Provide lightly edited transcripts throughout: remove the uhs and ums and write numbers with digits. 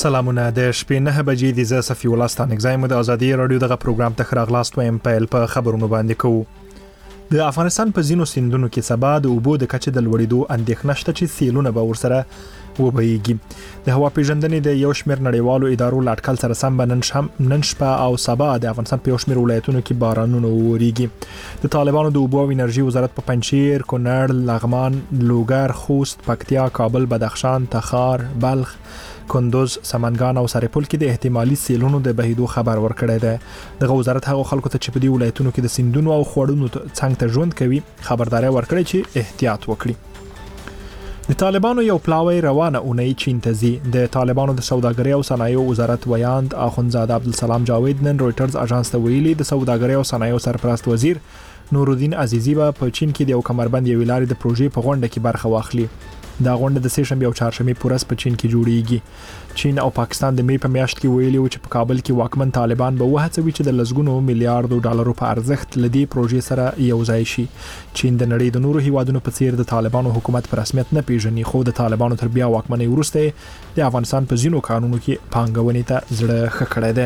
سلامونه د شپې 9 بجې د صفي الله ستانګزای مو د ازادي رادیو دغه پروګرام ته خراغلاست وایم په خبرونو باندې کوو. د افغانستان په ځینو سیندونو کې سبا د اوبو د کچې د لوړېدو اندېښنه شته چې سیلونه به ورسره وبهیږي. د هوا پیژندنې د یو شمېر نړیوالو ادارو لاټکل سره سم نن شپه او سبا د افغانستان په یو شمېر ولایتونو کې بارانونه ووريږي. د طالبانو د اوبو او انرژي وزارت په پنجشیر، کونړ، لغمان، لوګر، خوست، پکتیا، کابل، بدخشان، تخار، بلخ، کندوز، سمنګان او سرپل کې د احتمالي سیلونو د بهیدو خبر ورکړی دی. دغه وزارت هغه خلکو ته چې په دې ولایتونو کې د سیندونو او خوړونو څنګ ته ژوند کوي خبرداري ورکړي چې احتیاط وکړي. د طالبانو یو پلاوی روانه اونۍ چین ته ځي. د طالبانو د سوداګرۍ او صنایعو وزارت ویاند اخوندزاده عبدالسلام جاوید نن رويټرز اژانس ته ویلي د سوداګرۍ او صنایعو سرپرست وزیر نورالدین عزیزی به په چین کې د یو کمربند یوې لارې د پروژې په غونډه کې برخه واخلي. دا غونډه د سه شنبه او چهارشنبه پورس په چین کې جوړیږي. چین او پاکستان د می په میاشت کې ویلي و چې په کابل کې واکمن طالبان به وهڅوي چې د لسګونو میلیارډ ډالرو په ارزښت لدی پروژې سره یوځای شي. چین د نړۍ د نورو هیوادونو په څیر د طالبانو حکومت په رسمیت نه پیژني، خو د طالبانو تر بیا واکمنۍ وروسته د افغانستان په ځینو قانونو کې پانګونې ته زړه ښه کړی دی.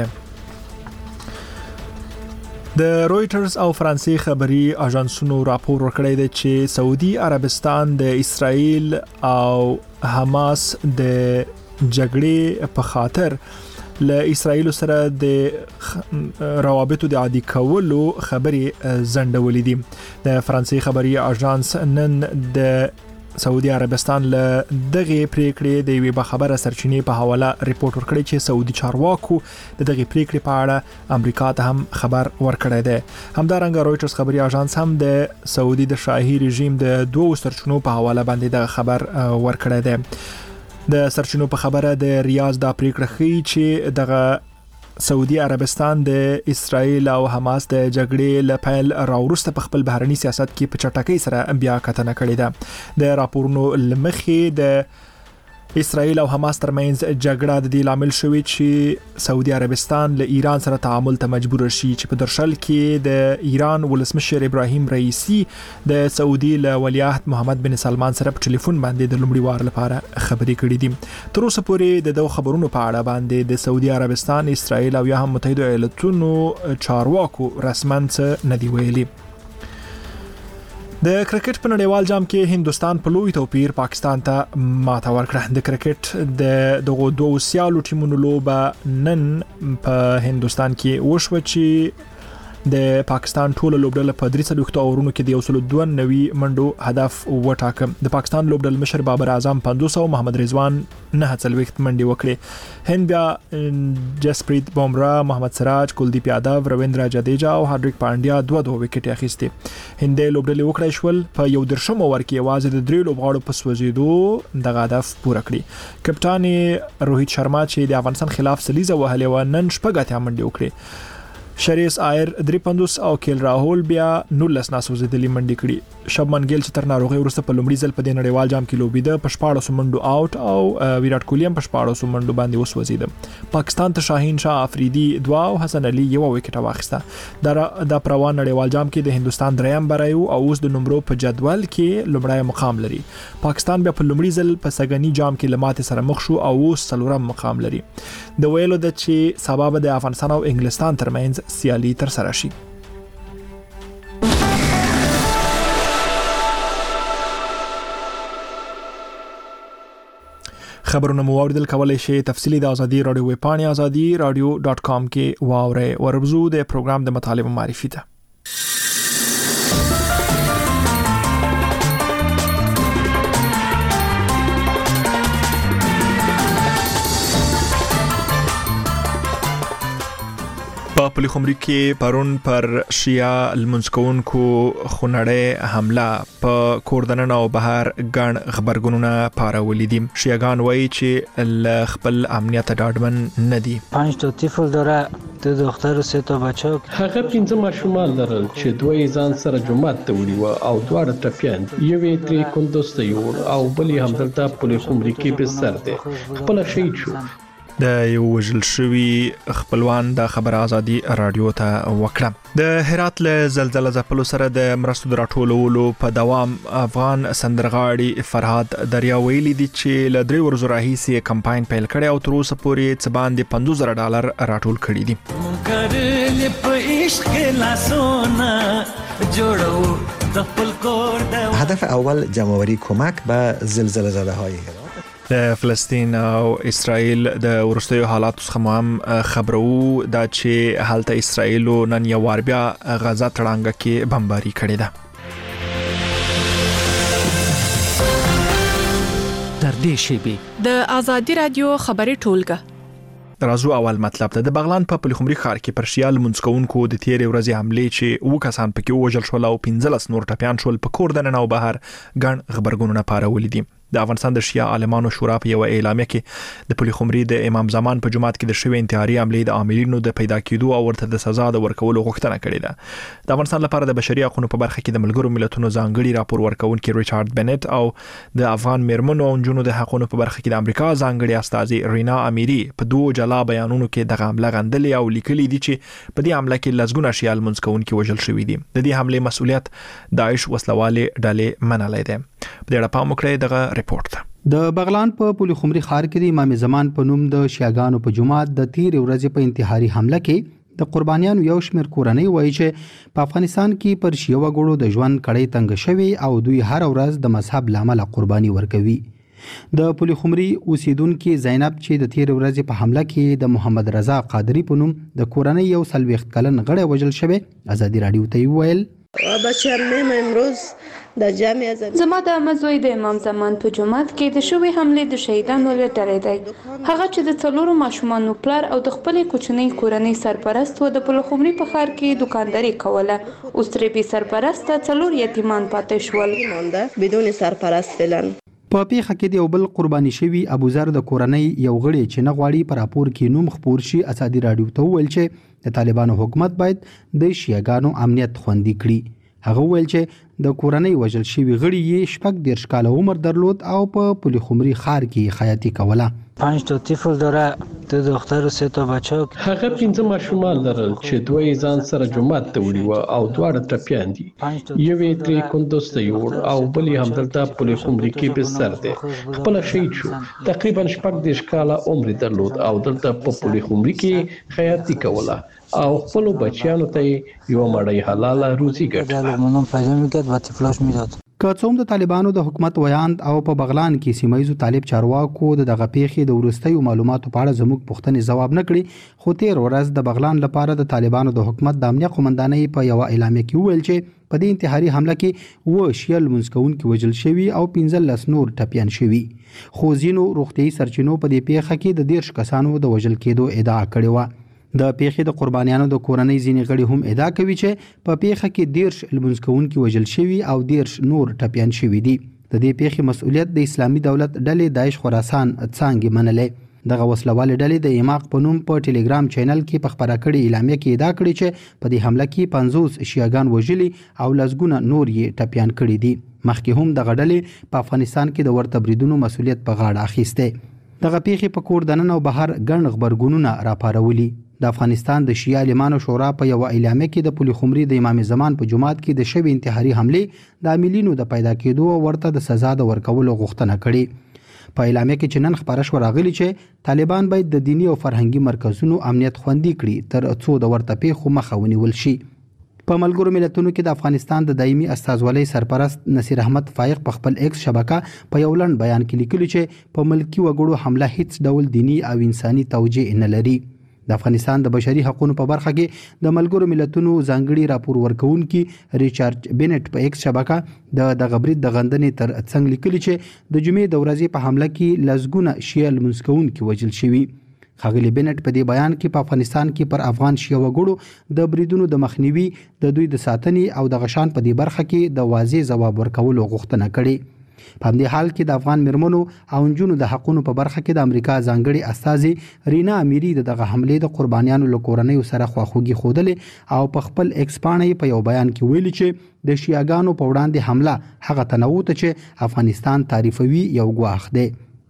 د رويټرز او فرانسې خبري اژانسونو راپور ورکړی دی چې سعودي عربستان د اسرائیل او حماس د جګړې په خاطر له اسرائیل سره د روابطو د عادي کولو خبري زندولې دي. د فرانسې خبري اژانس نن د سعودي عربستان له دغه پریکړې د یوې خبره سرچینې په حواله ریپورت ورکړی چې سعودي چارواکو د دغه پریکړې په اړه امریکا ته هم خبر ورکړی دی. همدارنګه رويټرز خبري اژانس هم د سعودي د شاهي رژیم د دوه سرچینو په حواله باندې د خبر ورکړی دی. د سرچینو په خبره د ریاض د پریکړه خي چې دغه سعودي عربستان د اسرائیل او حماس د جګړې لپاره راوروسته په خپل بهرني سیاست کې په چټکۍ سره بیا کتنه کړې ده. د راپورونو لمخې د اسرائیل او حماس ترمنځ جګړه د دې لامل شوې چې سعودي عربستان له ایران سره تعامل ته مجبور شي چې په درشل کې د ایران ولسمشر ابراهیم رئیسی د سعودي له ولیعهد محمد بن سلمان سره په ټلیفون باندې د لومړي وار لپاره خبرې کړې دي. تر اوسه پورې د دوه خبرونو په اړه باندې د سعودي عربستان، اسرائیل او یا هم متحده ایالاتونو چارواکو رسماً څه نه دی ویلي. د کرکټ په نړیوال جام کې هندستان په لوی توپیر پاکستان ته ماته ورکړه. د کرکټ د دغه دوه سیالو ټیمونو لوبه نن په هندستان کې وشوه چې د پاکستان ټول لوبډله په 3 اورونو کې د 192 منډو هدف وټاکه. د پاکستان لوبډله مشر بابر اعظم 500 او محمد رضوان 49 منډې وکړې. هند بیا جسپریت بومرا، محمد سراج، کلدیپ یادو، رویندرا جډیجا او هاردیک پانډیا 2 وکټې اخیستې. هند لوبډله وکړای شول په یو درشم اور کې یوازې د 3 لوبغاړو په سوځیدو د هدف پوره کړی. کپټان روهیت شرما چې د افغانستان خلاف سلیزه وهلې و نن شپږه منډې وکړې. شریس آیر 350 او کیل راهول بیا 19 ناسوځېدلې منډې کړې. شبمن ګیل چې تر ناروغي وروسته په لومړي ځل په د نړیوال جام کې لوبیده په 14 منډو آوټ او ویرات کوهلی هم په 14 منډو باندې وسوځید. پاکستان ته شاهین شاه افریدي 2 او حسن علي 1 وکټ واخیسته. د پروان نړیوال جام کې د هندستان دریم برایو او اوس د نمبرو په جدول کې لومړی مقام لري. پاکستان بیا په لومړي ځل په سګنی جام کې لماته سره مخ شو او اوس څلورم مقام لري. د ویلو د چې سبب د افغانستان او انګلستان ترمنځ سیالي تر سره شي. خبرونه مو اوریدل کولای شئ تفصیلی د ازادي رادیو ویب پاڼې azadi.radio.com کې واورئ. وربزو د پروګرام د مطالب معرفي ته. په پلی خمری کې پرون پر شیا المنسکونکو خونړې حمله په کوردنن او بهر ګڼ خبرګونونه پارولې دي. شیعاګان وایي چې ل خپل امنیت ډاډمن نه دي. 5 تا طفل داره، 2 دختر و 3 تا بچه. هغه 15 ماشومان لرل چې دوی ځان سره جمعات ته وړي و او دواړه ټپيان یوې ترې کندوز ته یوړ او بلې هم دلته پلی خمری کې په سر ده خپل شهید شو. د یو وژل شوی خپلوان د خبر ازادي رادیو ته وکړه. د هرات له زلزلې ځپلو سره د مرستو د راټولولو په دوام افغان سندرغاړي فرهاد دریا ویلي دي چې له 3 ورځو راهیسې کمپاین پیل کړي او تر اوسه پورې څه باندې $50,000 راټول کړي دي. هدف اول جمعوری کمک به زلزله زده های هرات. د فلسطین او اسرائیل د ورستیو حالات څخه هم خبرو دا چې حالت اسرائیل نن یو وار بیا غزا تړانګه کې بمباري کړې ده. در دې شیبي د آزادي رادیو خبري ټولګه رازو اول مطلب ده. د بغلان په پلخمري ښار کې پرشیال منځکونکو د تیرې ورځې حملې چې 2 کسان پکې وژل شول او 15 نور ټپيان شول په کور دننه او بهر ګڼ خبرګونونه پارولې دي. د افغانستان د شیعه عالمانو شورا په یو اعلامیه کې د پلخمري د امام زمان په جماعت کې د شوی انتحاري حملې د عاملینو د پیدا کېدو او ورته د سزا د ورکولو غوښتنه کړې ده. د افغانستان لپاره د بشري حقوقو په برخه کې د ملګرو ملتونو ځانګړي راپور ورکونکي ریچارډ بنت او د افغان میرمنو او جنونو د حقوقو په برخه کې د امریکا ځانګړي استاذي رینا امیری په 2 جلا بیانونو کې د حمله غندلې او لیکلي دي چې په دې حمله کې لزګونه شیعه منځکونکي وژل شوی دي. د دې حمله مسؤلیت داعش وسلواله ډلې منلې ده. په دې اړه پام وکړئ دغه ریپورت. د بغلان په پلخمري ښار کې د امام زمان په نوم د شیعاګانو په جماعت د تیر ورځې په انتحاري حمله کې د قربانیانو یو شمېر کورنۍ وایي چې په افغانستان کې پر شیعه وګړو د ژوند کړۍ تنګ شوی او دوی هر ورځ د مذهب لامل قرباني ورکوي. د پلخمري اوسیدونکو زینب چې د تیر ورځې په حمله کې د محمد رضا قادری په نوم د کورنۍ یو 40 کلن غړی وژل شوی ازادي رادیو ته ویل زما د مزوی د امام زمان په جماعت کې د شوی حمله د شهیدانو لټری دی. هغه چې د 4 ماشومانو پلار او د خپل کوچنۍ کورنۍ سرپرست و د پلخمري په ښار کې دکانداري کوله. اوس ترې به سرپرست 4 یتیمان پاتې شول بدون سرپرست فعلن. په پیښه کې د یو بل قرباني شوی ابو ذر د کورنۍ یو غړی چې نغواړي پر راپور کې نوم خپور شي ازادي رادیو ته ویل چې د طالبانو حکومت باید د شیعاګانو امنیت خوندي کړي. هغه ویل چې د کورنۍ وژل شوی غړي یې 14 کال عمر درلود او په پلخمري ښار کې خیاطي کوله. 5 تا طفل داره، 2 دختر و 3 تا بچه. هغه 15 ماشومان لرل چې 2 ځان سره جماعت ته وړي و او 2 ټپيان دي. یو یې ترې کندوز ته یوړ او بل یې همدلته پلخمري کې بستر دی. خپل شهید شو. تقریبا 14 کال عمر درلود او دلته په پلخمري کې خیاطي کوله او خپل بچیانو ته یو مړی حلاله روزي ګټله. که څوم د طالبانو د حکومت ویاند او په بغلان کې سیمایي طالب چارواکو د دغه پیښې د ورستیو معلوماتو په اړه زموږ پوښتنې ځواب نه کړي، خو تیر ورځ د بغلان لپاره د طالبانو د حکومت د امنیت قومندانۍ په یو اعلامیه کې ویل چې په دې انتحاري حمله کې و شیعه منځکونکي وژل شوي او 15 نور ټپيان شوي. خو ځینو روغتيایي سرچینو په دې پیښه کې د 10 کسانو د وژل کېدو ادعا کړې و. د پیښې د قربانیانو د کورنۍ ځینې غړي هم ادعا کوي چې په پیښه کې 10 لمونځکونکي وژل شوي او 10 نور ټپيان شوي دي. د دې پیښې مسؤلیت د اسلامي دولت ډلې داعش خراسان څانګې منلې. دغه وسلواله ډلې د ایماق په نوم په ټلګرام چینل کې په خبره کړې اعلامیه کې ادعا کړې چې په دې حمله کې 50 شیعاګان وژلي او لزګونه نور یې ټپيان کړي دي. مخکې هم دغه ډلې په افغانستان کې د ورته بریدونو مسؤلیت په غاړه اخیسته. دغه پیښې په کور دننه او بهر ګڼ خبرګونونه راپارولي. د افغانستان د شیعه عالمانو شورا په یو اعلامیه کې د پلخمري د امام زمان په جماعت کې د شوی انتحاري حمله د عاملینو د پیدا کېدو او ورته د سزا د ورکولو غوښتنه کړې. په اعلامیه کې چې نن خبره شو راغلي چې طالبان باید د دینی او فرهنګي مرکزونو امنیت خوندي کړي تر څو د ورته پیښو مخه ونیول شي. په ملګرو ملتونو کې د افغانستان د دایمي استازولۍ سرپرست نصیر احمد فائق په خپل ایکس شبکه په یو لنډ بیان کې لیکلي چې په ملکی وګړو حمله هیڅ ډول دینی او انساني توجیه نه لري. د افغانستان د بشري حقوقو په برخه کې د ملګرو ملتونو ځانګړي راپور ورکونکي ریچارډ بنت په ایکس شبکه د غبرید د غندنې تر څنګ لیکلي چې د جمعې د ورځې په حمله کې لزګونه شیعه منځکونکي وژل شوي. ښاغلي بنت په دې بیان کې په افغانستان کې پر افغان شیعه وګړو د بریدونو د مخنیوي د دوی د ساتنې او د غشان په دې برخه کې د واضح ځواب ورکولو غوښتنه کړې. په همدې حال کې د افغان مرمنو او نجونو د حقوقو په برخه کې د امریکا ځانګړي استاذي رینا امیری دغه حمله د قربانیانو له کورنۍ سره خواخوږي خوده او په خپل ایکس باندې په یو بیان کې ویلي چې د شیعاګانو په وړاندې حمله هغه تنوع ته چې افغانستان تعریفوي یو ګواښ دی.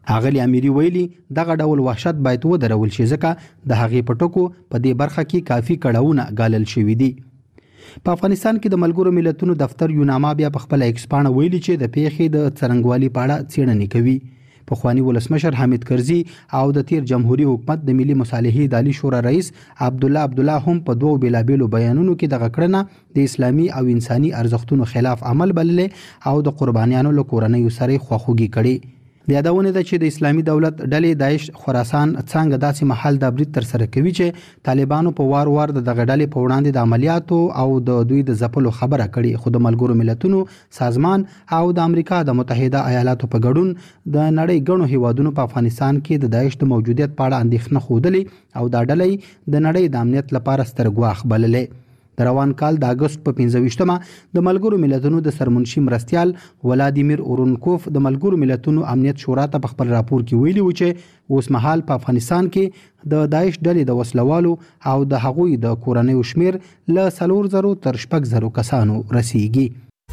اغلی امیری ویلي دغه ډول وحشت باید ودرول شي ځکه د هغې په ټکو په دې برخه کې کافي کړاوونه ګالل شوي دي. په افغانستان کې د ملګرو ملتونو دفتر یوناما بیا په خپل ایکس پاڼه ویلي چې د پیښې د څرنګوالي په اړه څېړنې کوي. پخوانی ولسمشر حامد کرزي او د تیر جمهوریت حکومت د ملي مصالحې اداري شورا رئیس عبدالله هم په دوو بیلابیلو بیانونو کې دغه کړنه د اسلامي او انساني ارزښتونو خلاف عمل بللې او د قربانیانو له کورنیو سره خواخوږي کړې. د یادونه ده چې د اسلامي دولت ډلې داعش خراسان څنګه داسې محل د برید تر سره کوي چې طالبانو په وار وار د دغه ډلې په وړاندې د عملیاتو او د دوی د ځپلو خبره کړې، خو د ملګرو ملتونو سازمان او د امریکا د متحده ایالاتو په ګډون د نړۍ ګڼو هیوادونو په افغانستان کې د داعش د موجودیت په اړه اندېښنه ښودلې او دا ډلې د نړۍ د امنیت لپاره ستر ګواښ بللې. د روان کال د اگست په 15مه د ملګرو ملتونو د سرمنشي مرستیال ولادیمیر اورونکوف د ملګرو ملتونو امنیت شورا ته په خپل راپور کې ویلي و چې اوس مهال په افغانستان کې د داعش ډلې د وسلوالو او د هغوی د کورنیو شمیر له 4000 تر 6000 کسانو رسیږي.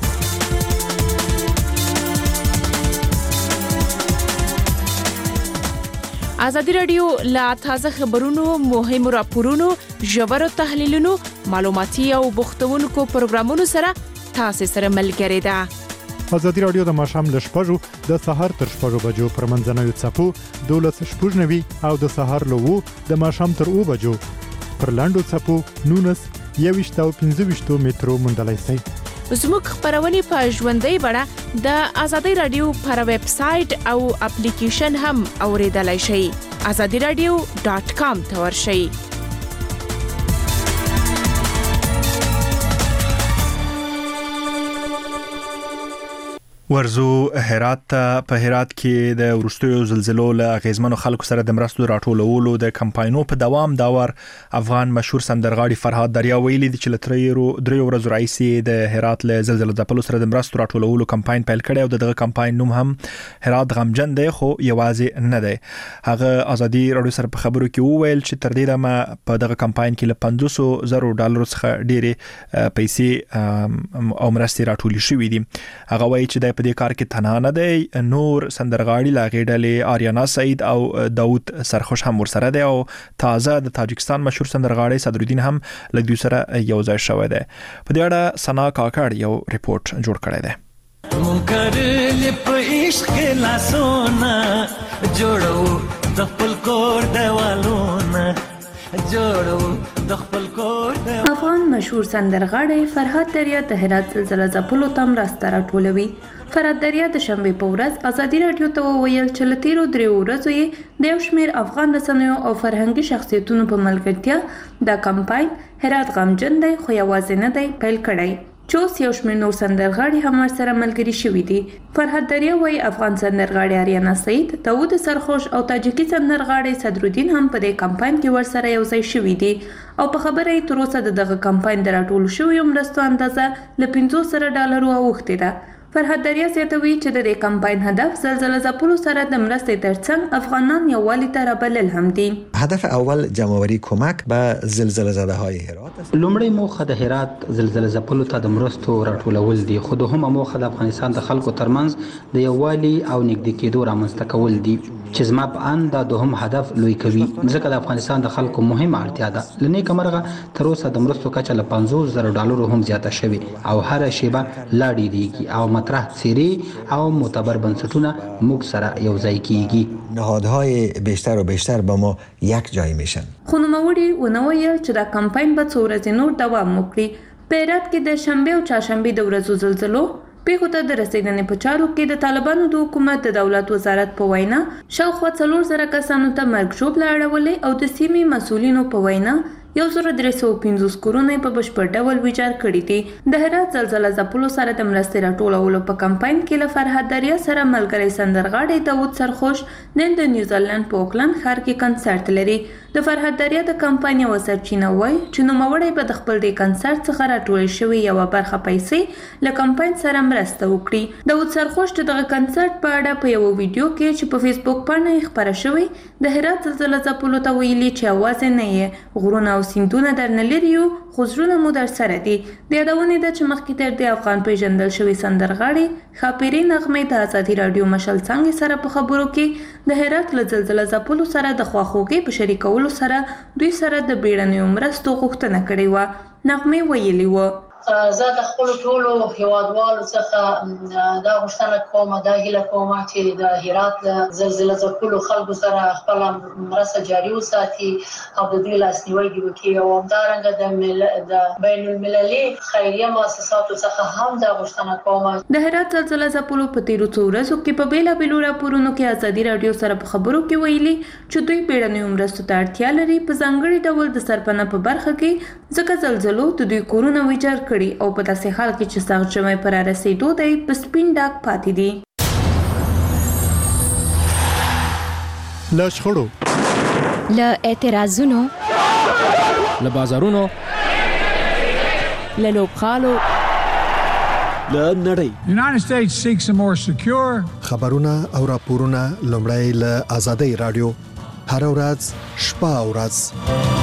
ازادي راډیو لا تازه خبرونو، مهمو راپورونو، ژورو تحلیلونو، معلوماتي او بوختونکو پروګرامونو سره تاسو سره ملګری ده. ازادي راډیو د ماښام ل 6:00 د سهار تر 6:00 بجو پر منځنوي څپو 12:90 او د سهار ل 2 د ماښام تر 2 بجو پر لاندو څپو 19 او 15 مترو مندلای سي. زموږ خبرونه په ژوندۍ بڼه د ازادي راډیو پر ویب سټ او اپلیکیشن هم اوریدلای شئ. azadiradio.com ته ورشئ. ورزو هرات په هرات کې د ورستیو زلزلو له غیزمنو خلکو سره د مرستو راټولولو د کمپاینونو په دوام داور افغان مشهور سندرغاړي فرهاد دریا ویلي چې لتريرو دریو ورځو رئیس د هرات له زلزلو د پلو سره د مرستو راټولولو کمپاین پیل کړی او دغه کمپاین نوم هم هرات غمجن دی خو یوازې نه دی. هغه ازادي راډیو سره په خبرو کې وویل چې تر دې دمه په دغه کمپاین کې له $500,000 څخه ډېرې پیسې او مرستې راټولې شوې دي. هغه وایي چې په دې کار کې تنها نه دی، نور سندرغاړي لاغې ډلې آریانا سعید او داوود سرخوش هم ورسره دی او تازه د تاجکستان مشهور سندرغاړي صدرالدین هم له دوی سره یو ځای شوی دی. په دې اړه سنا کاکړ یو ریپورت جوړ کړی دی. مونږ په عشق کې لاسونه جوړو د خپل کور دیوالونه افغان مشهور سندرغاړی فرهاد دریا د هرات زلزلې ځپلو ته مرسته راټولوي. فرهاد دریا د شنبې په ورځ ازادي راډیو ته وویل چې له تیرو 3 ورځو یې د یو شمېر افغان رسنیو او فرهنګي شخصیتونو په ملګرتیا دا کمپاین هرات غمجن دی خو یوازې نه دی پیل کړی. چوس یو شمېر نور سندرغاړي هم ورسره ملګري شوي دي. فرهاد دریا وایي افغان سندرغاړي آریانا سعید، داوود سرخوش او تاجکي سندرغاړي صدرالدین هم په دې کمپاین کې ورسره یو ځای شوي دي او په خبره یې تر اوسه دغه کمپاین د راټولو شویو مرستو اندازه له $500 اوښتې ده. فرهاد دریا زیاتوي چې د دې کمپاین هدف زلزلې ځپلو سره د مرستې ترڅنګ افغانان یووالي ته رابلل هم دي. هدف اول جمعآوری کمک به زلزله زده های هرات است. لومړی موخه د هرات زلزلې ځپلو ته د مرستو راټولول دي، خو دوهمه موخه د افغانستان د خلکو ترمنځ د یووالي او نږدې کېدو رامنځته کول دي چې زما په اند دا دوهم هدف لوی کوي ځکه د افغانستان د خلکو مهمه اړتیا ده. لنیکه مرغه تر اوسه د مرستو کچه له $50,000 هم زیاته شوې او هر شیبه لا ډیریږي او مطرح څیرې او معتبر بنسټونه موږ سره یو ځای کیږي. نهادهای بیشتر و بیشتر با ما یک جای میشن. خو نوموړي ونه ویل چې دا کمپاین به څو ورځې نور دوام وکړي. په هرات کې د شنبې او چهارشنبې د ورځو زلزلو پیښو ته د رسیدنې په چارو کې د طالبانو د حکومت د دولت وزارت په وینا شاوخوا 4,000 کسانو ته مرګ ژوبله اړولې او د سیمې مسؤلینو په وینا 1350 کورونه په بشپړ ډول ویجاړ کړي دي. د هرات زلزلې ځپلو سره د مرستې راټولولو په کمپاین کې له فرهاد دریا سره ملګری سندرغاړی داوود سرخوش نن د نیوزیلند په اوکلند ښار کې کنسرت لري. د فرهاد دریا د کمپاین یو سرچینه وایي چې نوموړی به د خپل د کنسرت څخه راټولې شوې یوه برخه پیسې له کمپاین سره مرسته وکړي. داوود سرخوش دغه کنسرت په اړه په یو ویډیو کې چې په فیسبوک باندې خپاره شوی د هرات زلزلې ځپلو ته ویلي چې اواز نه یې غرونه او سیندونه درنه لري یو خو زړونه مو در سره دي. د یادونې ده چې مخکې تر دې افغان پیژندل شوي سندرغاړي ښاپیري نغمې د ازادي راډیو مشال څانګې سره په خبرو کې د هرات له زلزله ځپلو سره د خواخوږۍ په شریکولو سره دوی سره د بیړنیو مرستو غوښتنه کړې وه. نغمې ویلي وه: زه د خپل ټولو هیوادوالو څخه دا غوښتنه کوم، دا هیله کوم چې د هرات زلزله ځپلو خلکو سره خپل مرسته جاري وساتي او د دوی لاسنیوي وکړي، او همدارنګه د بین المللي خیریه مؤسساتو څخه هم دا غوښتنه کوم. د هرات زلزله ځپلو په تیرو څو ورځو کې په بیلابیلو راپورونو کې ازادي راډیو سره په خبرو کې ویلي چې دوی بیړنیو مرستو ته اړتیا لري، په ځانګړي ډول د سرپناه په برخه کې، ځکه زلزلو د دوی کورونه ویجاړ کړي او په داسې حال کې چې سخت ژمی پر رسیدو دی په سپین ډاګ پاتې دي. له شخړو، له اعتراضونو، له بازارونو، له لوبغالو، له نړۍ. United States seeks a more secure. خبرونه او راپورونه لومړی له آزادۍ رادیو هر ورځ شپه او ورځ.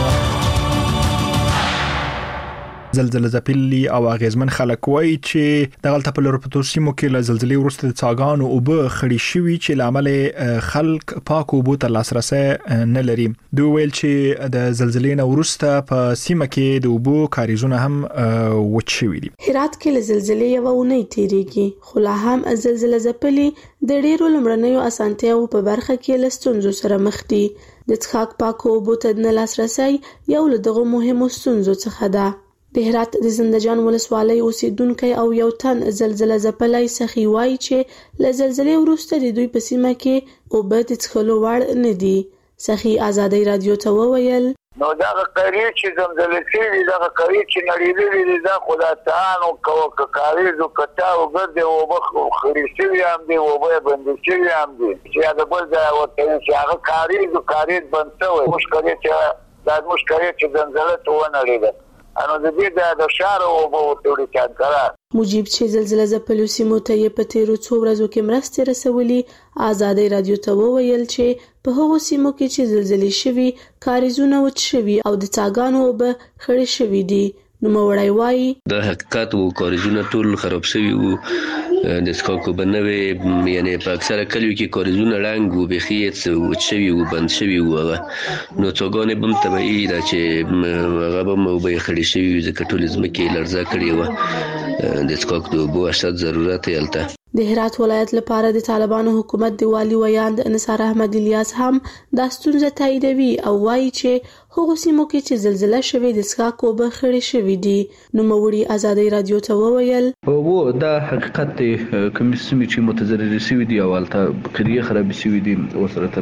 زلزله ځپلي او اغیزمن خلک وایي چې د غلطه په لورپتو سیمو کې له زلزلې وروسته د څاګانو اوبه خړې شوي چې لامل خلک پاک اوبو ته لاسرسي نه لري. دوی ویل چې د زلزلې نه وروسته په سیمه کې د اوبو کاریزونه هم وچ شوي دي. هرات کې له زلزلې یو اونۍ تیریږي، خو لا هم زلزله ځپلي د ډیرو لمړنیو اسانتیاو په برخه کې له ستونزو سره مخ دي. د څښاک پاکو اوبو ته نه لاسرسي یو له دغو مهمو ستونزو څخه ده. د هرات د زندجان ولسوالۍ اوسیدونکو او یو تن زلزله ځپلای سخی وایي چې له زلزلې وروسته د دوی په سیمه کې اوبه د څښلو وړ نه دي. سخی آزادۍ رادیو ته وویل: نو دا قری چې زلزلې کې دا قری چې نړیدلې دي دا خدای تعالی او کاریزو کټاو ګرځي او بخ خریشي هم دي او به بندشي هم دي چې دا بل دا ورته چې هغه کاریز بنته وي مشکل چې دا مشکل چې زلزلې ته ونړیده انو د دې د شهر او په توګه کار. مجيب چې زلزله ځپلو سیمو ته یې په تیرو څو ورځو کې مرستې رسولي، آزادۍ رادیو ته وویل چې په هغو سیمو کې چې زلزلې شوي کاریزونه وچ شوي او د څاګانو اوبه خړې شوي دي. نوموړی وایي: د حقیقت وو کاریزونه ټول خراب شوي وو، د څښاکو بنوي یعنی په اکثره کلیو کې کاریزونه ړنګ وو، بخیت وچ شوي وو، بند شوي وو، نو څاګانې بم طبيعي ده چې هغه به مو به خړې شوي وي ځکه ټول ځمکې لړزه کړې وه، د څښاک د اوبو اشد ضرورت یې هلته. د هرات ولایت لپاره د طالبانو حکومت د والي ویاند نثار احمد الیاس هم دا ستونزه تاییدوي او وایي چې هغو سیمو کې چې زلزله شوې د څښاک اوبه خړې شوي دي. نوموړي آزادۍ رادیو ته وویل: و دا حقیقت دی، کوم سیمې چې متضررې شوي دي او هلته قریې خرابې شوي دي، ورسره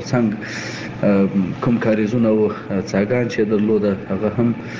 ترڅنګ کوم کاریزونه او څاګان چې درلوده هغه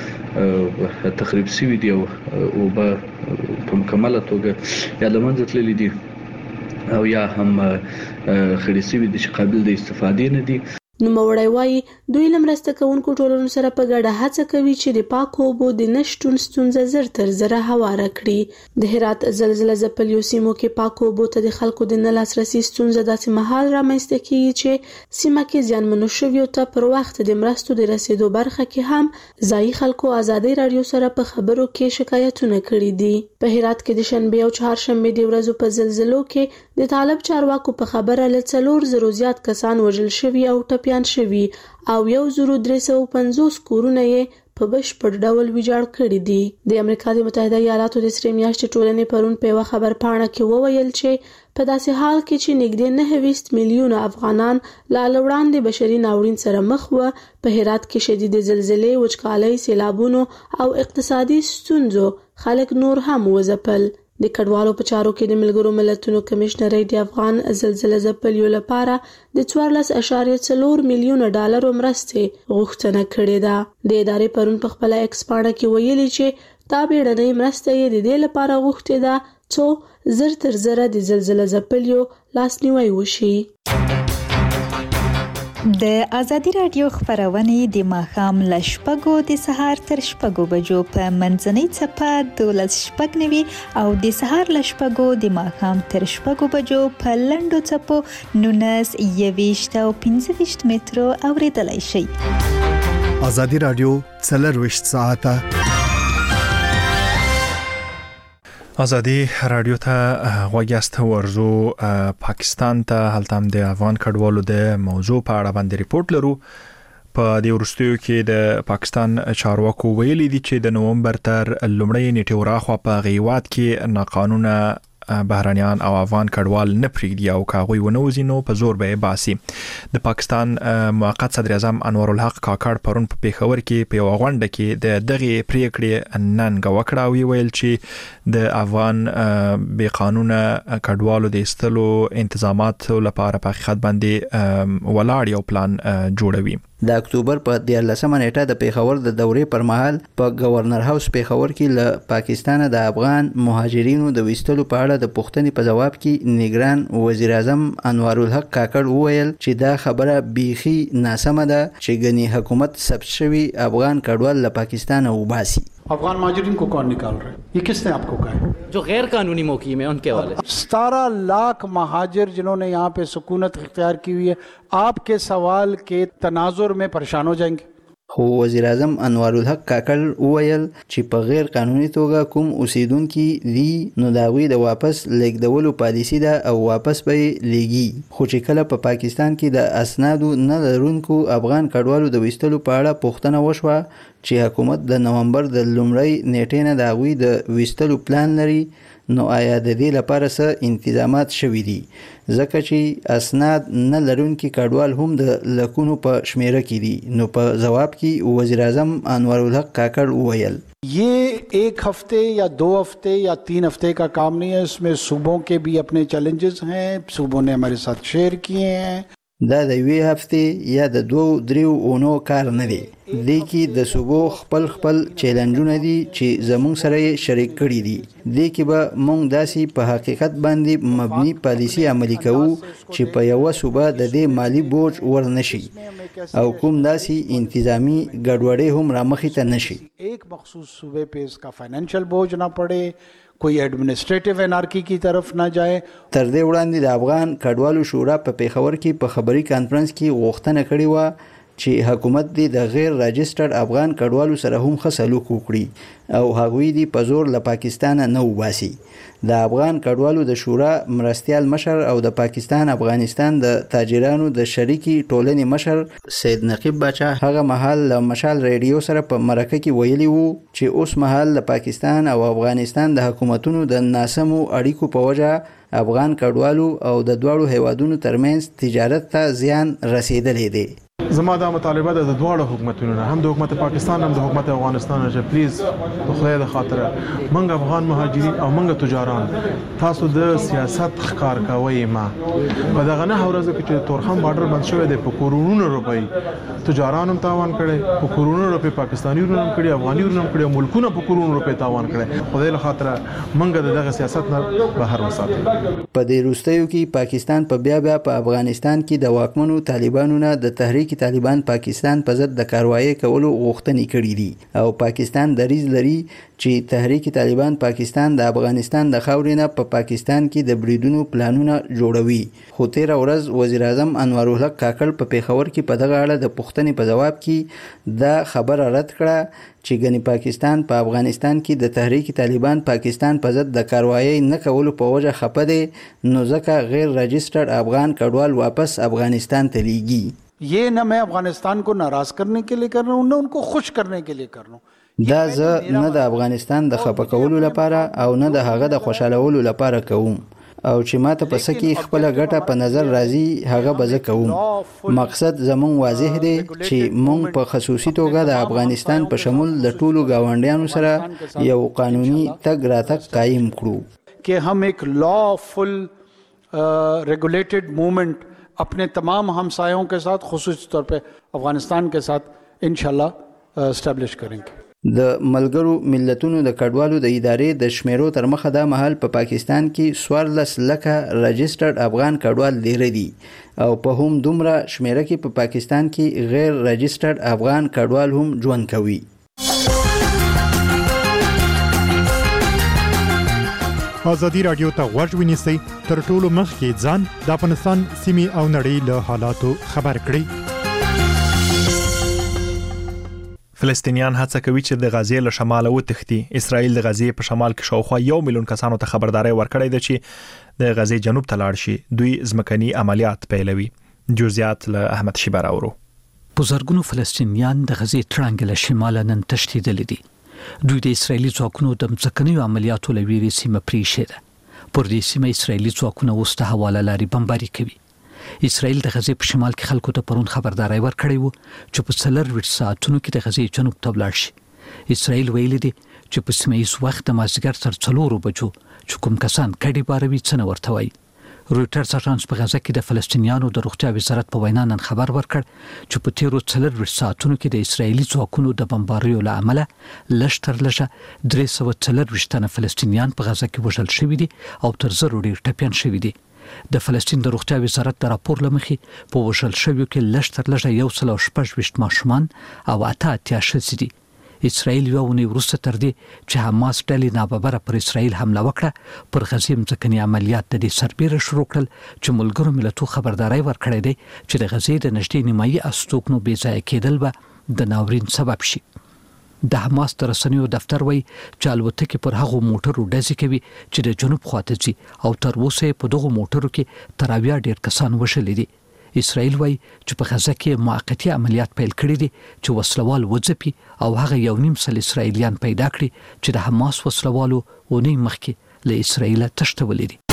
هم تخریب شوي دي او اوبه په مکمله توګه یا له منځه تللي دي او یا هم خړې شوي دي چې قابل د استفادې نه دي. نوموړی وایي دوی له مرسته کوونکو ټولنو سره په ګډه هڅه کوي چې د پاکو اوبو د نشتون ستونزه زر تر زره هواره کړي. د هرات زلزله ځپلو سیمو کې پاکو اوبو ته د خلکو د نه لاسرسي ستونزه داسې مهال رامنځته کیږي چې سیمه کې زیانمنو شویو ته پر وخت د مرستو د رسیدو برخه کې هم ځایي خلکو آزادۍ رادیو سره په خبرو کې شکایتونه کړي دي. په هرات کې د شنبه او چهارشنبه د ورځو په زلزلو کې د طالب چارواکو په خبره له 400 زیات کسان وژل شوي او ټپیان شوي او 1350 کورونه یې په بشپړ ډول ویجاړ کړي دي. د امریکا د متحده ایالاتو د سری میاشتې ټولنې پرون په یوه خبرپاڼه کې وویل چې په داسې حال کې چې نږدې 9 میلیونه افغانان لا وړاندې بشري ناورین سره مخ وو، په هرات کې شدید زلزلې، وچکالۍ، سیلابونو او اقتصادي ستونزو خلک نور هم وځپل. د کډوالو په چارو کې د ملګرو ملتونو کمشنرۍ د افغان زلزله ځپلو لپاره د 14.4 میلیونه ډالرو مرستې غوښتنه کړې ده. د ادارې پرون په خپل ایکس پاڼه کې ویلي چې دا بیړنۍ مرسته یې د دې لپاره غوښتې ده څو زر تر زره د زلزله ځپلو لاسنیوی وشي. د ازادي رادیو خبرونه د ماښام له 6 د سهار تر 6 بجو په منځنۍ چپه 12:09 او د سهار له 6 د ماښام تر 6 بجو په لنډو چپو 19 21 او 25 مترو اوریدلای شي. ازادي رادیو 24 ساعته ازادي رادیو ته غوږیاست ورزو پاکستان ته هلته د افغان کډوالو د موضوع په اړه باندې ریپورت لرو. په دې ورستیو کې د پاکستان چارواکو ویلي دي چې د نومبر تر لومړۍ نیټې وراخوا په غیوات کې ناقانونه بهرانيان او افغان کډوال نه پریږدي او کاغوی ونوځي نو په زور به باسي. د پاکستان موقت صدر اعظم انور الحق کاکړ پرون په پیښور کې په غونډه کې د دغه پریکړې ننګ وکړه او ویل چې د افغان بې قانونه کډوالو د استلو انتظامات لپاره په حقیقت باندې ولاړ یو پلان جوړوي. د اکتوبر په 14 نیټه د پیښور د دورې پر مهال په گورنر هاوس پیښور کې له پاکستان د افغان مهاجرینو د وستلو په اړه د پوښتنې په جواب کې نگران وزیر اعظم انور الحق کاکړ وویل چې دا خبره بیخي ناسمه ده چې ګنې حکومت ثبت شوی افغان کډوال له پاکستان وباسي. अफगान महाजरीन को कौन निकाल रहे हैं? ये किसने आपको कहा है? जो गैर कानूनी मुकीम है उनके हवाले 17 लाख महाजिर जिन्होंने यहाँ पे सुकूनत इख्तियार की हुई है, आपके सवाल के तनाजुर में परेशान हो जाएंगे. خو وزیر اعظم انور الحق کاکړ وویل چې په غیر قانوني توګه کوم اوسیدونکو دي نو داوی د واپس لیږدولو پالیسی ده او واپس به لیږي. خو چې کله په پاکستان کې د اسنادو نه لرونکو افغان کډوالو د وستلو په اړه پوښتنه وشوه چې حکومت د نومبر د لومړۍ نیټې نه داوی د وستلو پلان لري نو آیا د دې لپاره څه انتظامات شوي دي ځکه چې اسناد نه لرونکي کډوال هم د لکونو په شمیره کې دي. نو په جواب کې وزیر اعظم انور الحق کاکړ وویل ये एक हफ्ते या 2 हफ्ते या 3 हफ्ते का काम नहीं है, इसमें सूबों के भी अपने चैलेंजेस हैं, सूबों ने हमारे साथ शेयर किए हैं. دا د یوې هفتې یا د 2-3 اونو کار نه دی. دې کې د صوبو خپل چیلنجونه دي چې زموږ سره یې شریک کړي دي. دې کې به موږ داسې په حقیقت باندې مبني پالیسی عملي کوو چې په یو صوبه د دې مالی بوج ورنشي او کوم داسې انتظامی ګډوډي هم رامخې ته نشي. एक मखसूस सूबे पे इसका फाइनेंशियल बोझ ना पड़े, कोई एडमिनिस्ट्रेटिव एनार्की की तरफ ना जाए. تر دې وړاندې د افغان کډوالو شورا په پیښور کې په خبري کانفرنس کې غوښتنه کړې و چې حکومت دې د غیر راجسترډ افغان کډوالو سره هم ښه سلوک وکړي او هغوی دې په زور له پاکستان نه وباسي. د افغان کډوالو د شورا مرستیال مشر او د پاکستان افغانستان د تاجرانو د شریکي ټولنې مشر سید نقیب باچا هغه مهال له مشال ریډیو سره په مرکه کې ویلي وو چې اوس مهال د پاکستان او افغانستان د حکومتونو د ناسمو اړیکو په وجه افغان کډوالو او د دوړو هیوادونو ترمنځ تجارت ته زیان رسیدلی دی. زما دا مطالبه ده د دواړو حکومتونو نه، هم د حکومت پاکستان هم د حکومت افغانستان نه چې پلیز په خدای د خاطر منګ افغان مهاجرین او منګ تجاران تاسو د سیاست ښکار کوي. ما په دغه نه ورځو کې چې تورخم بارډر بند شوی دی په کورونو روپۍ تجاران هم تاوان کړي، په کورونو روپۍ پاکستانیانو هم کړي، افغانیانو هم کړي، ملکونه په کورونو روپۍ تاوان کړي. خدای له خاطر منګ دغه سیاست نه بهر وساتو. په دې وروستیو کې پاکستان په بیا په افغانستان کې د واکمنو طالبانو نه د تحریک طالبان پاکستان په ضد د کاروایی کولو غوښتنې کړې دي او پاکستان دریځ لري چې تحریک طالبان پاکستان د افغانستان د خاورې نه په پاکستان کې د بریدونو پلانونه جوړوي. خو تیر ورځ وزیر اعظم انور الحق کاکړ په پیښور کې په دغه اړه د پوښتنې په جواب کې دا خبره رد کړه چې ګنې پاکستان په افغانستان کې د تحریک طالبان پاکستان په ضد د کاروایی نه کولو په وجه خپه دی نو ځکه غیر رجسټرډ افغان کډوال واپس افغانستان ته لیږي. ये न मैं अफगानिस्तान को नाराज करने के लिए कर रहा हूँ न उनको खुश करने के लिए कर रहा हूँ. دا زه نه د افغانستان د خپه کولو لپاره او نه د هغه د خوشالولو لپاره کوم او چې ماته په سکی خپل ګټه په نظر راځي هغه به زه کوم. مقصد زمون واضح دی چې مونږ په خصوصي توګه د افغانستان په شمول د ټولو گاونډیانو سره یو قانوني تګ راتګ قائم کړو कि हम एक लॉफुल रेगुलेटेड मूवमेंट अपने तमाम हमसायों के साथ खुसूसी तौर पे अफगानिस्तान के साथ इंशाल्लाह एस्टैब्लिश करेंगे. د ملګرو ملتونو د کډوالو د ادارې د شمیرو تر مخه د محل په پاکستان کې 14 لکه رجسټرډ افغان کډوال لري دي او په هم دومره شمیره کې په پاکستان کې غیر رجسټرډ افغان کډوال هم ژوند کوي. ازادي رادیو ته غوږ ونیسئ تر ټولو مخکې ځان د افغانستان سیمې او نړۍ له حالاتو خبر کړئ. فلسطینیان هڅه کوي چې د غزې له شماله وتښتي. اسرائیل د غزې په شمال کې شاوخوا 1 میلیون کسانو ته خبرداري ورکړې ده چې د غزې جنوب ته لاړ شي. دوی ځمکني عملیات پیلوي. جزئیات له احمد شیبر اورو. بزرګونو فلسطینیان د غزې ترانګ له شماله نن تښتېدلي دي. دوی د اسرایلی ځواکونو د ځمکني عملیاتو لویري سیمه پریښې ده. پر دې سیمه اسرایلی ځواکونه اوس د حواله لاري بمباري کوي. اسرائیل د غزې په شمال کې خلکو ته پرون خبرداري ورکړې وو چې په 4 ساعتونو کې د غزې جنوب ته ولاړ شي. اسرائیل ویلي دي چې په سیمه ییز وخت د مازدیګر تر 4 بجو چې کوم کسان کډي باروي څنګه ورته وایي. رويټرز اژانس په غزه کې د فلسطینیانو د روغتیا وزارت په وینا نن خبر ورکړ چې په تیرو 4 ساعتونو کې د اسرایلی ځواکونو د بمباریو له امله لشتر لږه 340 تنه فلسطینیان په غزه کې وژل شوي دي او تر 0 ډیر ټپيان شوي دي. د فلسطین د روغتیا وزارت د راپور لمخې په وژل شویو کې لشتر لږه 116 ماشومان او 88 ښځې دي. اسرائیل یو ونی وروسته تر دې چې حماس ډلې ناببره پر اسرائیل حمله وکړه پر غزې ځمکني عملیات د دې سربېره شروع کړل چې ملګرو ملتونو خبرداري ورکړې ده چې د غزې د نږدې نیمایي استوګنو بې ځای کېدل به د ناورین سبب شي. د حماس د رسنیو دفتر وایي چې الوتکې پر هغو موټرو ډزې کوي چې د جنوب خواته ځي او تر اوسه په دغو موټرو کې تر 80 ډیر کسان وژلي دي. اسرائیل وایي چې په غزه کې موقتی عملیات پیل کړي دي چې وسلوال وځپي او هغه 1.5 اسرائیلیان پیدا کړي چې د حماس وسلوالو ونی مخکې له اسرائیل تښتولي دي.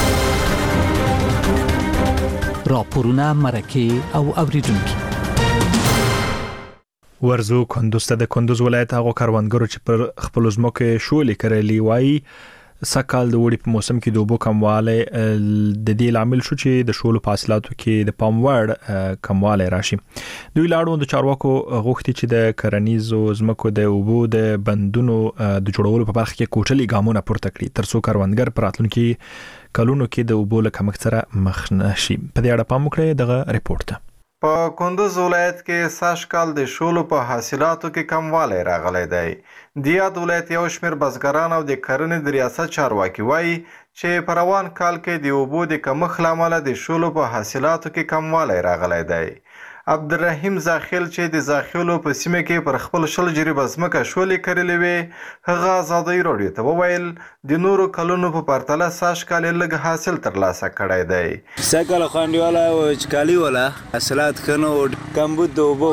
راپورونه مرکه او اوریدونکو ورزو کندوز ته د کندوز ولایت هغه کاروانګرو چې پر خپل ځمکه شولې کړلې وایي سکهال د وړي په موسم کې د اوبو کمواله د دې عامل شو چې د شولو په حاصلاتو کې د پاموړ کمواله راشي. دوی لاړو د چارواکو غوښتي چې د کرنیزو ځمکو د اوبو د بندونو د جوړولو په برخه کې کوټلي ګامونه پورته کړي ترڅو کاروانګر په راتلونکي کلونو کې د اوبو له کمښت سره مخ نشي. په دې اړه پام وکړئ دغه ریپورت. په کندوز ولایت کې ساشکال د شولو په حاصلاتو کې کموالی راغلی دی. د یاد ولایت یو شمېر بزګران او د کرنې د ریاست چارواکي وایي چې په روان کال کې د اوبو د کمښت له امله د شولو په حاصلاتو کې کموالی راغلی دی. عبدالرحیم زاخیل چې د زاخیلو په سیمه کې پر خپل 100 جریبه ځمکه شولې کرلې وې هغه ازادۍ راډیو ته وویل د نورو کلونو په پرتله ساشکال لږ حاصل ترلاسه کړی دی. سږکال خو انډیواله وچکالي وله حاصلات ښه نه و کمبود د اوبو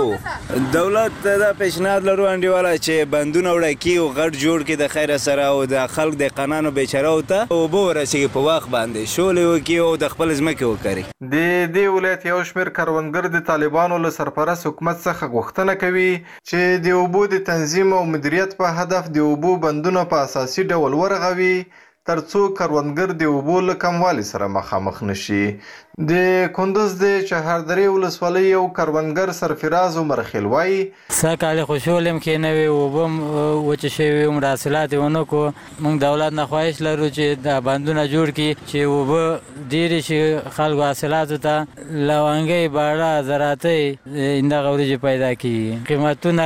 دولت ته دا پیشنهاد لرو انډیواله چې بندونه وړه کړي او غټ جوړ کړي د خیره سره او د خلک دهقانانو بیچارهو ته اوبه ورسېږي په وخت باندې شولې وکړي او د خپل ځمکې وکري. د دې ولایت یو شمېر کروندګر د طالبانو له سرپرست حکومت څخه غوښتنه کوي چې د اوبو د تنظیم او مدیریت په هدف د اوبو بندونه په اساسي ډول ورغوي ترڅو کروندګر د اوبو له کموالي سره مخامخ نشي. د کندوز د چهاردرې ولسوالۍ یو کروندګر سرفراز عمرخیل وایي سږکال خو شولې هم کې نه وي اوبه هم وچې شوي وي حاصلات یې ونه کړو. موږ دولت نه خواهش لرو چې دا بندونه جوړ کړي چې اوبه ډېرې شي خلکو حاصلاتو ته لونګۍ باړه زراعتۍ همدغه وریجې پیدا کړي قیمتونه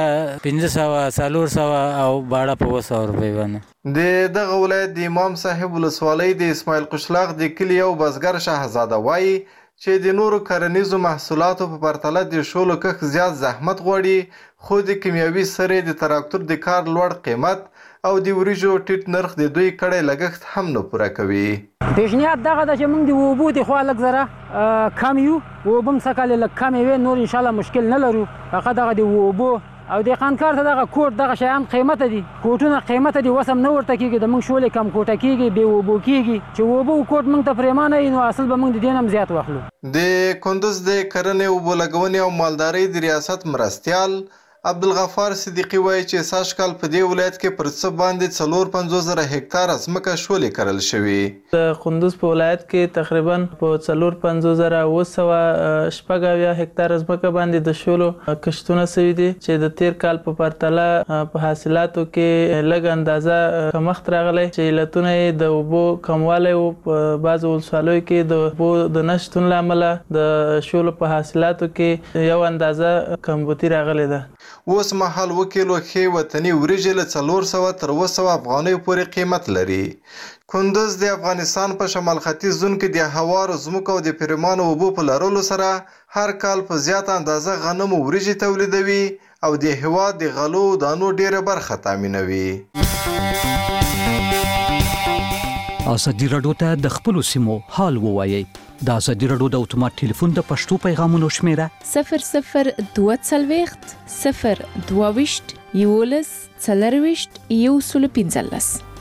500 400 او باړه په 200 روپۍ باندې. د دغه ولایت د امام صاحب ولسوالۍ د اسماعیل قشلاق د کلي یو بزګر شهزاده وایي چې د نورو کرنیزو محصولاتو په پرتله د شولو کښت زیات زحمت غواړي خو د کیمیاوي سرې د تراکتور د کار لوړ قیمت او د وریجو ټیټ نرخ د دوی کړی لګښت هم نه پوره کوي. پیشنهاد دغه ده چې موږ د اوبو د خوا لږ زره کم یو اوبه هم سږکال لږ کمې وې نور انشاءالله مشکل نه لرو. هغه دغه د اوبو او د خانکار ته دغه کوټ دغه شیان قیمته دي کوټونه قیمته دي وسم نه ورته کېږي د موږ شولې کم کوټه کېږي بې اوبو کېږي چې اوبه کوټ موږ ته پرېمانه وي نو اصل به موږ د دې نه هم زیات واخلو. د کندوز د کرنې اوبو لګونې او مالدارۍ د ریاست مرستیال عبدالغفار صدیقی وایي چې ساشکال په دې ولایت کې پر څه باندې 450,000 هکتاره ځمکه شولې کرل شوي. د کندوز په ولایت کې تقریبا په 450,970 هکتاره ځمکه باندې د شولو کښتونه شوي دي چې د تیر کال په پرتله په حاصلاتو کې لږ اندازه کمښت راغلی چې علتونه یې د اوبو کموالی و په بعضو ولسوالیو کې د اوبو د نه شتون له امله د شولو په حاصلاتو کې یو اندازه کمبودي راغلی ده. اوس مهال 1 کیلو ښې وطني وریجې له 400 تر 200 افغانیو پورې قیمت لري. کندوز د افغانستان په شمال ختیځ زون کې د هوارو ځمکو او د پرېمانو اوبو په لرلو سره هر کال په زیاته اندازه غنم او وریجې تولیدوي او د هیواد د غلو دانو ډیره برخه تامینوي. ازادي راډیو ته د خپل سیمو حال ووایي. د ازادي راډیو د اتومات ټلیفون د پښتو پیغامونو شمیره 0022 022 11 40 15.